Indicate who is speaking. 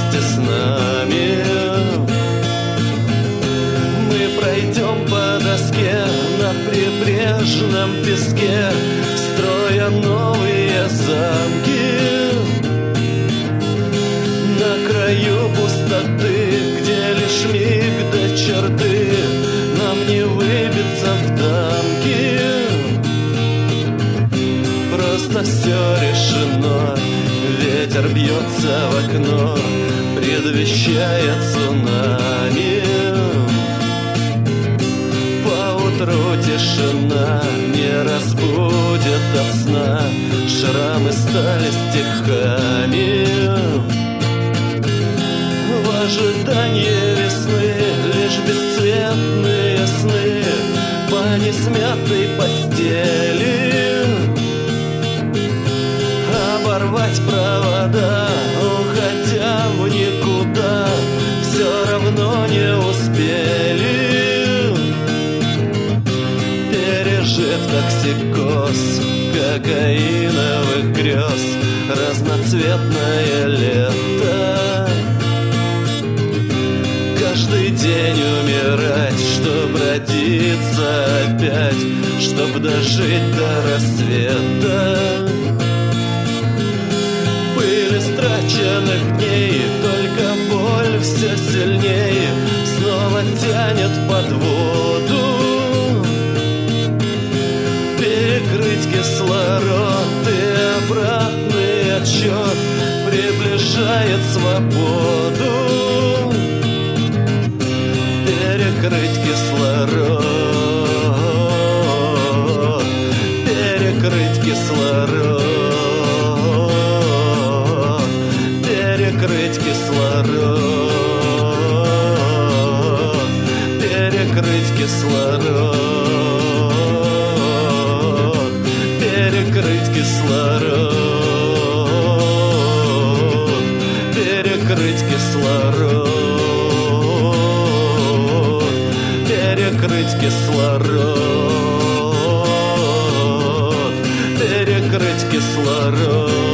Speaker 1: вместе с нами. Мы пройдем по доске на прибрежном песке, строя новые замки. На краю пустоты, где лишь миг до черты, нам не выбиться в дамки. Просто все решено, ветер бьется в окно, предвещая цунами. Поутру тишина не разбудит от сна, шрамы стали стихами. В ожидании весны лишь бесцветные сны по несмятой постели. Оборвать провода, уходя в никуда, все равно не успели. Пережив токсикоз кокаиновых грез, разноцветное лето. Каждый день умирать, чтоб родиться опять, чтоб дожить до рассвета. Пыль истраченных дней, только боль все сильнее снова тянет под воду. Перекрыть кислород и обратный отсчет приближает свободу. Перекрыть кислород, перекрыть кислород, перекрыть кислород, перекрыть кислород, перекрыть кислород, перекрыть кислород. Перекрыть кислород, перекрыть кислород.